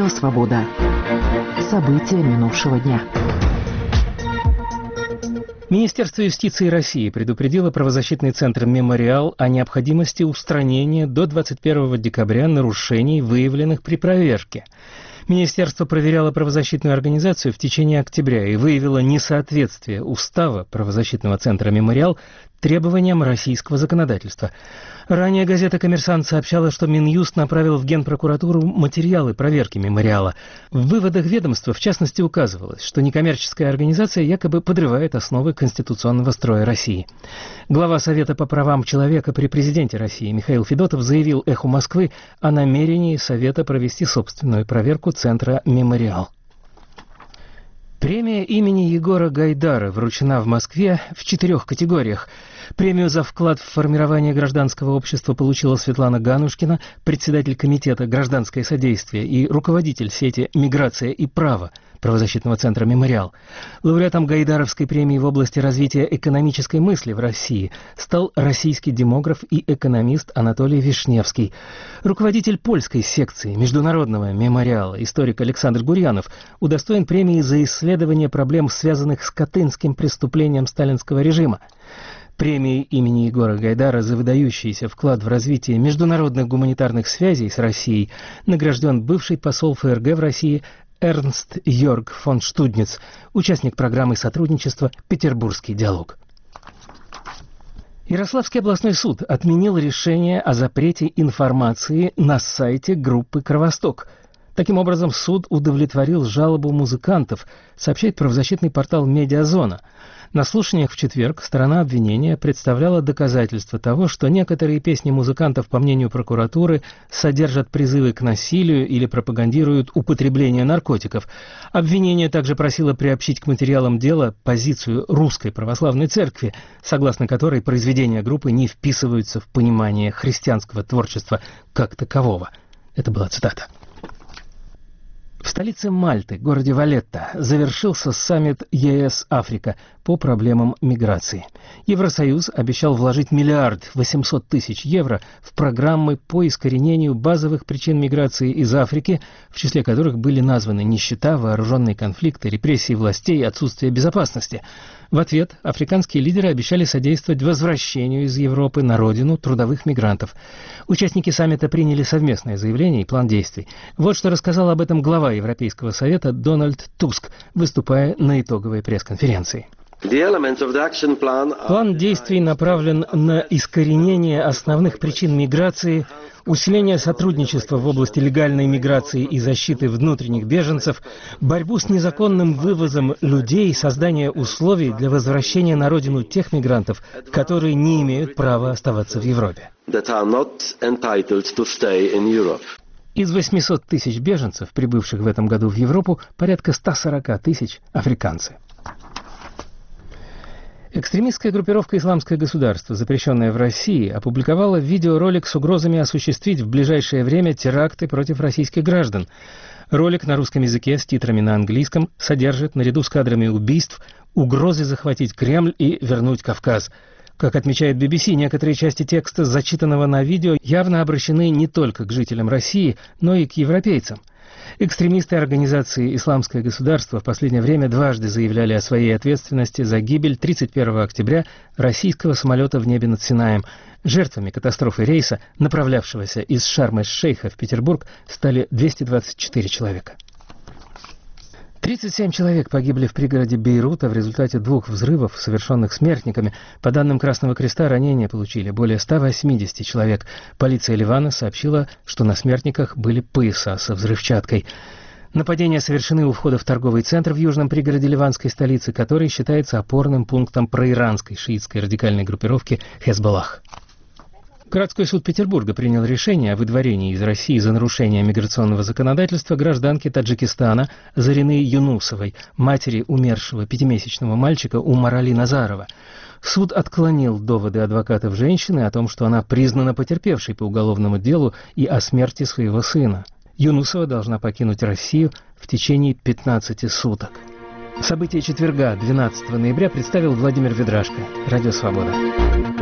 «Свобода». События минувшего дня. Министерство юстиции России предупредило правозащитный центр «Мемориал» о необходимости устранения до 21 декабря нарушений, выявленных при проверке. Министерство проверяло правозащитную организацию в течение октября и выявило несоответствие устава правозащитного центра «Мемориал» требованиям российского законодательства. Ранее газета «Коммерсант» сообщала, что Минюст направил в Генпрокуратуру материалы проверки «Мемориала». В выводах ведомства, в частности, указывалось, что некоммерческая организация якобы подрывает основы конституционного строя России. Глава Совета по правам человека при президенте России Михаил Федотов заявил «Эху Москвы» о намерении Совета провести собственную проверку центра «Мемориал». Премия имени Егора Гайдара вручена в Москве в 4 категориях. Премию за вклад в формирование гражданского общества получила Светлана Ганушкина, председатель комитета «Гражданское содействие» и руководитель сети «Миграция и право» правозащитного центра «Мемориал». Лауреатом Гайдаровской премии в области развития экономической мысли в России стал российский демограф и экономист Анатолий Вишневский. Руководитель польской секции международного «Мемориала» историк Александр Гурьянов удостоен премии за исследование проблем, связанных с катынским преступлением сталинского режима. Премией имени Егора Гайдара за выдающийся вклад в развитие международных гуманитарных связей с Россией награжден бывший посол ФРГ в России Эрнст Йорг фон Штудниц, участник программы сотрудничества «Петербургский диалог». Ярославский областной суд отменил решение о запрете информации на сайте группы «Кровосток». Таким образом, суд удовлетворил жалобу музыкантов, сообщает правозащитный портал «Медиазона». На слушаниях в четверг сторона обвинения представляла доказательства того, что некоторые песни музыкантов, по мнению прокуратуры, содержат призывы к насилию или пропагандируют употребление наркотиков. Обвинение также просило приобщить к материалам дела позицию Русской Православной Церкви, согласно которой произведения группы не вписываются в понимание христианского творчества как такового. Это была цитата. В столице Мальты, городе Валетта, завершился саммит ЕС-Африка по проблемам миграции. Евросоюз обещал вложить 1 800 000 000 евро в программы по искоренению базовых причин миграции из Африки, в числе которых были названы нищета, вооруженные конфликты, репрессии властей и отсутствие безопасности. В ответ африканские лидеры обещали содействовать возвращению из Европы на родину трудовых мигрантов. Участники саммита приняли совместное заявление и план действий. Вот что рассказал об этом глава Европейского совета Дональд Туск, выступая на итоговой пресс-конференции. План действий направлен на искоренение основных причин миграции, усиление сотрудничества в области легальной миграции и защиты внутренних беженцев, борьбу с незаконным вывозом людей, создание условий для возвращения на родину тех мигрантов, которые не имеют права оставаться в Европе. Из 800 000 беженцев, прибывших в этом году в Европу, порядка 140 000 африканцы. Экстремистская группировка «Исламское государство», запрещенная в России, опубликовала видеоролик с угрозами осуществить в ближайшее время теракты против российских граждан. Ролик на русском языке с титрами на английском содержит, наряду с кадрами убийств, угрозы захватить Кремль и вернуть Кавказ. Как отмечает BBC, некоторые части текста, зачитанного на видео, явно обращены не только к жителям России, но и к европейцам. Экстремисты организации «Исламское государство» в последнее время дважды заявляли о своей ответственности за гибель 31 октября российского самолета в небе над Синаем. Жертвами катастрофы рейса, направлявшегося из Шарм-эль-Шейха в Петербург, стали 224 человека. 37 человек погибли в пригороде Бейрута в результате 2 взрывов, совершенных смертниками. По данным Красного Креста, ранения получили более 180 человек. Полиция Ливана сообщила, что на смертниках были пояса со взрывчаткой. Нападения совершены у входа в торговый центр в южном пригороде ливанской столицы, который считается опорным пунктом проиранской шиитской радикальной группировки «Хезболлах». Городской суд Петербурга принял решение о выдворении из России за нарушение миграционного законодательства гражданки Таджикистана Зарины Юнусовой, матери умершего 5-месячного мальчика Умар-Али Назарова. Суд отклонил доводы адвокатов женщины о том, что она признана потерпевшей по уголовному делу и о смерти своего сына. Юнусова должна покинуть Россию в течение 15 суток. События четверга, 12 ноября, представил Владимир Ведрашко. Радио «Свобода».